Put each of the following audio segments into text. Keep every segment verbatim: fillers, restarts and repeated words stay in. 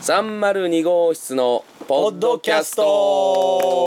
さんまるに号室のポッドキャスト。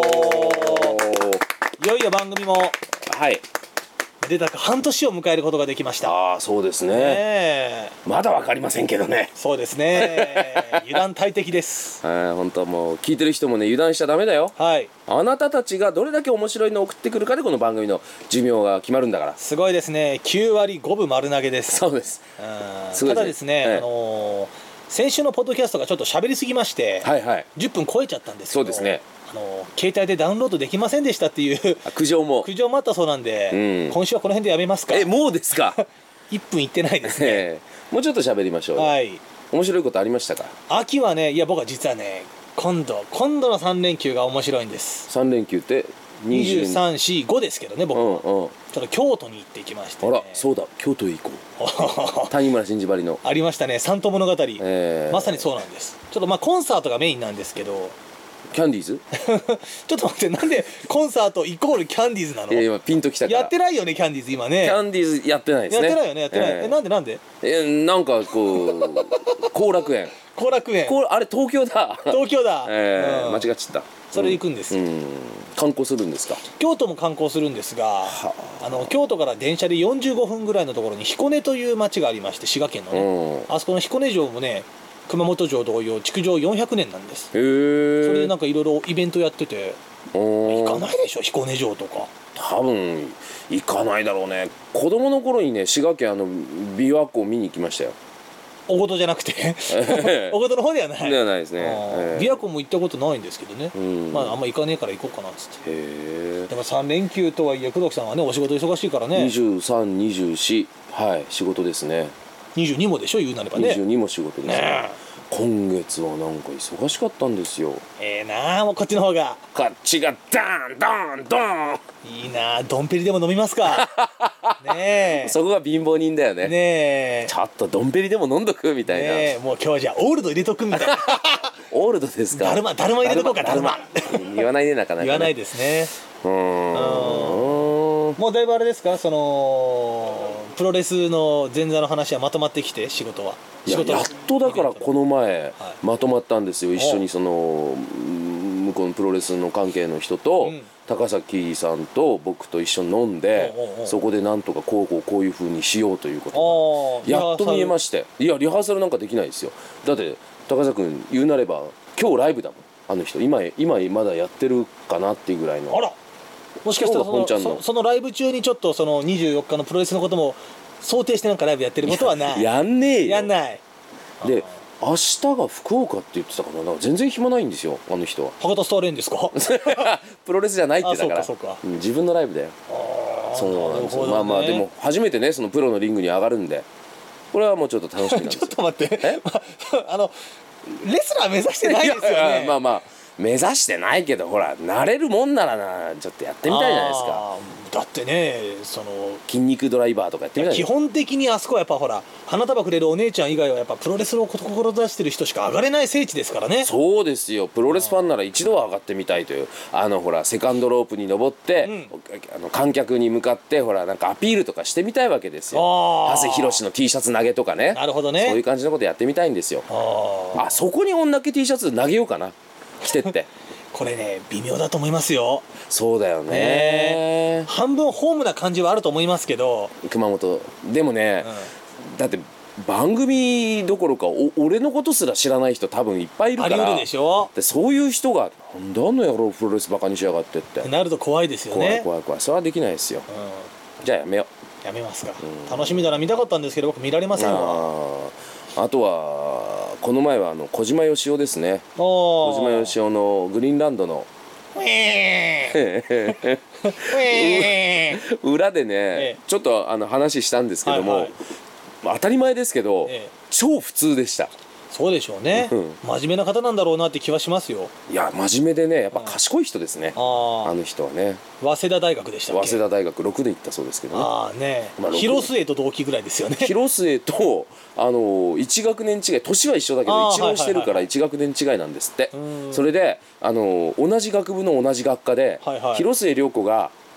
いよいよ番組もはい出たか半年を迎えることができました。 ああそうですね、 ねまだわかりませんけどね。 そうですね油断大敵です。 はい本当もう聞いてる人もね油断しちゃダメだよ。 はいあなたたちがどれだけ面白いのを送ってくるかでこの番組の寿命が決まるんだから。 すごいですね。きゅうわりごぶ丸投げです。 そうです。 うんすごいですねただですね、 ええあのー先週のポッドキャストがちょっと喋りすぎまして、 はいはいじゅっぷん超えちゃったんですけど、 そうですね、 あのー携帯でダウンロードできませんでしたっていうあ苦情も苦情もあったそうなんで、 うん今週はこの辺でやめますか。 えもうですかいっぷんいってないですねええもうちょっと喋りましょうよ。 はい面白いことありましたか。 秋はね、いや僕は実はね今度今度のさん連休が面白いんです。 さん連休ってにじゅうさん、し、ごですけどね僕は、 うんうんちょっと京都に行ってきまして、ね、 あらそうだ京都へ行こう谷村新司張りのありましたね三都物語、 えーまさにそうなんです。ちょっとまあコンサートがメインなんですけどキャンディーズちょっと待って、なんでコンサートイコールキャンディーズなの。 いや今ピンときたからやってないよねキャンディーズ今ね。 キャンディーズやってないですね。 やってないよねやってない、 えーえなんでなんでえなんかこう後楽園後楽園こうあれ東京だ東京だ、 えーうん間違っちゃった。 それで行くんですよ、 うん観光するんですか。 京都も観光するんですが、 はあの京都から電車でよんじゅうごふんぐらいのところに彦根という町がありまして、滋賀県のね、 うんあそこの彦根城もね熊本城同様築城よんひゃくねんなんです。 へえそれでなんかいろいろイベントやってて、行かいないでしょ彦根城とか。 多分行かないだろうね。子供の頃にね滋賀県あの琵琶湖を見に行きましたよ。 おごとじゃなくてえおごとの方ではない。 ではないですね。 あーええ琵琶湖も行ったことないんですけどね、 うんまああんま行かねえから行こうかなっつって。 へえでもさん連休とはいえ工藤さんはねお仕事忙しいからね。 にじゅうさん、にじゅうよんはい仕事ですね。 にじゅうにもでしょ言うなればね。 にじゅうにも仕事ですね。 ね今月はなんか忙しかったんですよ。 えええなあもうこっちの方がこっちがダーンドーンドーンいいなあ。ドンペリでも飲みますかねえそこが貧乏人だよね。 ねえちょっとドンペリでも飲んどくみたいな、 ねえもう今日はじゃあオールド入れとくみたいなオールドですか。 だるまだるま入れとこうかだるまだる言わないねなかなかね。 言わないですね。 うーんもうだいぶあれですか、そのプロレスの前座の話はまとまってきて、仕事はい仕事ややっとだからこの前、 はいまとまったんですよ。一緒にその向こうのプロレスの関係の人と、 うん高崎さんと僕と一緒に飲んで、 おうおうおうそこでなんとかこうこうこういう風にしようということあやっと見えましして。いやリハーサルなんかできないですよ。だって高崎君言うなれば今日ライブだもんあの人。今今まだやってるかなっていうぐらいの。 あら、もしかしたらそ今日が本ちゃんののそそのライブ中にちょっとそのにじゅうよっかのプロレスのことも想定してなんかライブやってることはない。 やんねえよ。 やんない。 で明日が福岡って言ってたかな。なんか全然暇ないんですよあの人は。 博多スターレーンですかプロレスじゃないってだからあそうかそうかうん自分のライブだよ。 あーそうなんですよ、 るほどねまあまあでも初めてねそのプロのリングに上がるんでこれはもうちょっと楽しみなんですちょよっと待ってえまああのレスラー目指してないですよね。 いやいやまあまあ目指してないけどほら慣れるもんならなちょっとやってみたいじゃないですか。 あーだってねその筋肉ドライバーとかやってみたいじゃない基本的にあそこはやっぱほら花束くれるお姉ちゃん以外はやっぱプロレスを志してる人しか上がれない聖地ですからね。 そうですよ。プロレスファンなら一度は上がってみたいというあのほらセカンドロープに登って、 うん、 あの観客に向かってほらなんかアピールとかしてみたいわけですよ。 あー長谷博の T シャツ投げとかね。 なるほどね。 そういう感じのことやってみたいんですよ。 ああそこに女系 T シャツ投げようかな着てってこれね微妙だと思いますよ。 そうだよね。 半分ホームな感じはあると思いますけど、 熊本でもね、 うん、 だって番組どころかお俺のことすら知らない人多分いっぱいいるから。 あり得るでしょ。 でそういう人がなんであんの野郎プロレスバカにしやがってってなると怖いですよ怖いね。 怖い怖い。それはできないですよ。 うん、 じゃあやめよやめますか、 うん楽しみなら見たかったんですけど僕見られまう。 せんわ。 ああとはこの前はあの小島よしおですね。 小小島よしおのグリーンランドのウェーンウェーン裏でね、 ええちょっとあの話したんですけども、 はいはい当たり前ですけど、 ええ超普通でした。 そうでしょうね、 うん真面目な方なんだろうなって気はしますよ。 いや真面目でねやっぱ賢い人ですね、ああの人はね。 あ早稲田大学でしたっけ。 早稲田大学ろくで行ったそうですけどね。 ああね、 まあろく広末と同期ぐらいですよね。 広末とあのいち学年違い、年は一緒だけどあー一浪してるかはいはいはいらいち学年違いなんですって。 うんそれであの同じ学部の同じ学科で、 はいはい広末涼子が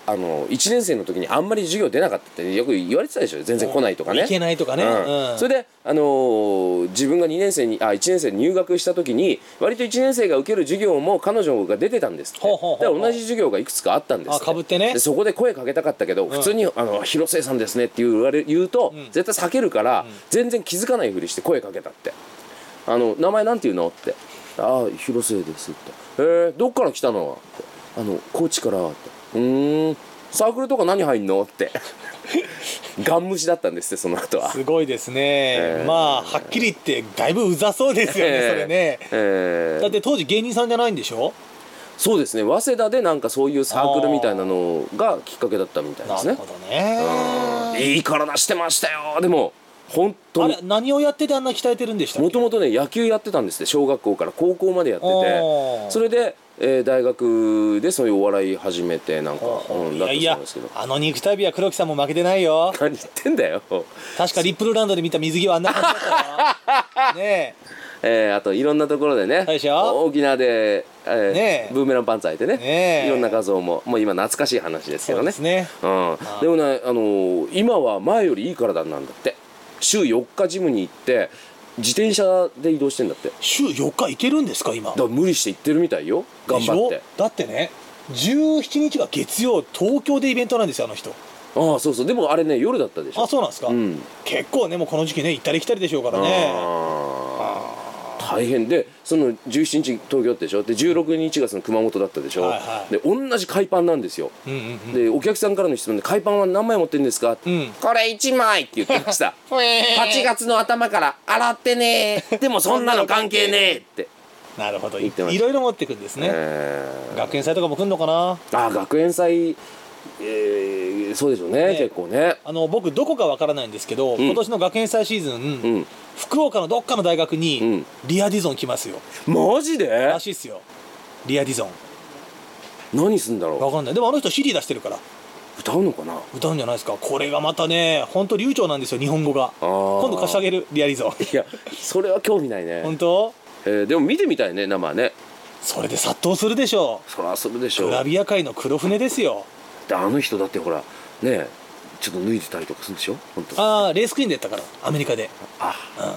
あのいちねん生の時にあんまり授業出なかったってよく言われてたでしょ。全然来ないとかね、 いけないとかね、 うんうん、 それで、あのー自分がにねん生にあいちねん生に入学した時に割といちねん生が受ける授業も彼女が出てたんですって。 ほうほうほうほうだから同じ授業がいくつかあったんですって。 あ被ってね。 でそこで声かけたかったけど、普通にあの広末さんですねって言われ言うと、 うん絶対避けるから、 ん全然気づかないふりして声かけたって。あの名前なんて言うのって。ああ広末ですって。えー、どっから来たのって。あの高知からって。うーんサークルとか何入んのってガン無視だったんですってその後は。 すごいですね、 えーまあはっきり言ってだいぶうざそうですよね、 えーそれね、 えーだって当時芸人さんじゃないんでしょ。 そうですね、早稲田でなんかそういうサークルみたいなのがきっかけだったみたいですね。 なるほどね。 うんいい体してましたよ。でも本当にあれ何をやっててあんな鍛えてるんでしたっけ。 もともとね野球やってたんですって。小学校から高校までやってて、 おーそれで、えー大学でそういうお笑い始めてなんか、うん、だったそういやいやなんですけど。 あの肉体美は黒木さんも負けてないよ。 何言ってんだよ。 確かリップルランドで見た水着はあんな感じだったよねえー、あといろんなところでね、 そうでしょ沖縄で、えーねえブーメランパンツ履いてね、 ねえいろんな画像ももう今懐かしい話ですけそうどね。 ですね。 うん、でもね、あのー今は前よりいい体なんだって。週よっかジムに行って自転車で移動してんだって。だか週よっか行けるんですか今。 ら無理して行ってるみたいよ、頑張ってでしょ。だってねじゅうしちにちが月曜東京でイベントなんですよあの人。 ああそうそう。でもあれね夜だったでしょ。 あそうなんですか、 うん結構ねもうこの時期ね行ったり来たりでしょうからね。 あー大変で、そのじゅうしちにち東京ってでしょ。でじゅうろくにちがその熊本だったでしょ、 はいはいで同じ海パンなんですよ。 うんうんうんでお客さんからの質問で「海パンは何枚持ってるんですか?」 うんこれいちまい」って言ってましたはちがつの頭から洗ってねーでもそんなの関係ねーってなるほどい言ってましたいろいろ持ってくんですね、 えー学園祭とかも来んのかな。 あ学園祭、えー、そうでしょうね、 ね結構ね。 あの僕どこかわからないんですけど、 ん今年の学園祭シーズン、 うん福岡のどっかの大学に、 うんリアディゾン来ますよマジでらしいっすよ。リアディゾン何すんだろわかんない。でもあの人 シーディー 出してるからう。歌うのかな。 歌うんじゃないですか。これがまたね本当流暢なんですよ日本語が。 あー今度貸してあげるリアディゾンいやそれは興味ないね、 本当えー、でも見てみたいね生ね。 それで殺到するでしょそらするでしう。 ょう。 グラビア界の黒船ですよ。 であの人だってほらねちょっと脱いでたりとかするんでしょ本当。 ああレースクイーンでやったからアメリカで。 あうん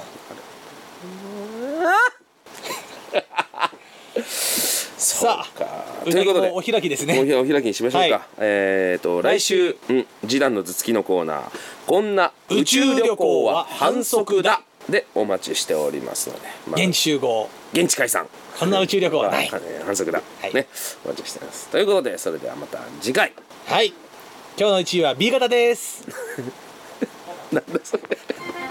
さあかということでお開きですおね。 ひお開きにしましょうか、 はいえっ、と来週「うん示談の頭突き」のコーナー「こんな宇宙旅行は反則だ」でお待ちしておりますので、まあ現地集合現地解散こんな宇宙旅行はない。 まあ反則だ、 はいねお待ちしてますということで、それではまた次回。 はい今日のいちいは B 型ですなんだそれ